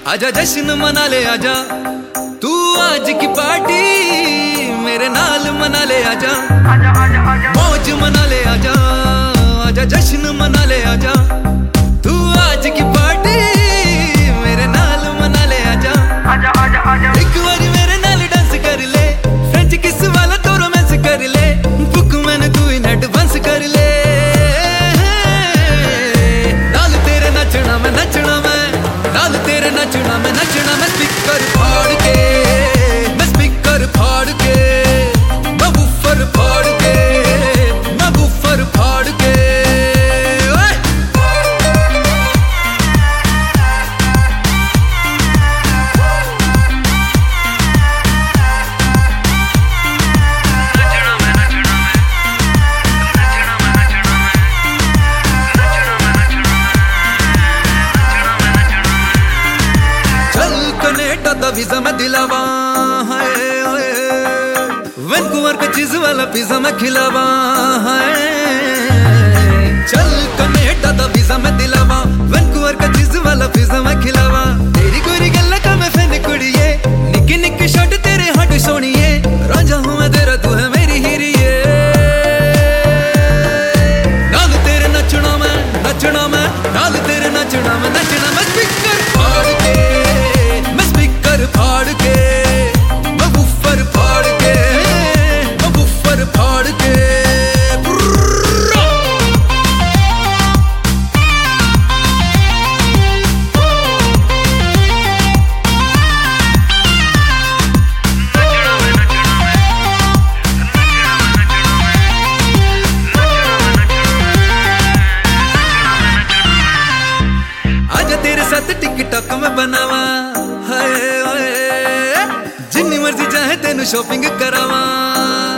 आजा जश्न मना ले आजा, तू आज की पार्टी मेरे नाल मना ले आजा, मौज मना ले आजा, आजा जश्न मना ले आजा, तू आज की पार्टी मेरे नाल मना ले आजा, एक बारी मेरे नाल डांस कर ले, फ्रेंच किस वाला तो रोमांस कर ले, बुक मैंने तू इन एडवांस कर ले, नाल तेरे नचना मैं नचना मैं, नाल तेरे नचना मैं नचना मैं, स्पीकर फाड़ के मैं स्पीकर फाड़ के, मैं वूफर फाड़ के मैं वूफर फाड़ के। कनेडा दा वीजा मैं दिलावा, हाय ओए वैंकूवर का चीज वाला पिज्जा मैं खिलावा, हाय चल कनेडा दा वीजा मैं दिलावा, वैंकूवर का चीज वाला पिज्जा मैं खिलावा, तेरी गोरी गल्ला का मैं फैन कुड़िए, निक्की निक्की शर्ट तेरे हाथ सोनिए, राजा हूँ मैं तेरा तू है मेरी हीरिए, नाल तेरे नचना मैं नचना मैं, नाल तेरे नचना मैं नचना मैं, स्पीकर फाड़ के फाड़ के मैं वूफर फाड़ के मैं वूफर फाड़ के। आजा तेरे साथ टिकटॉक में बनावा, हाय जिन्नी मर्जी चाहे तेनू शॉपिंग करावा।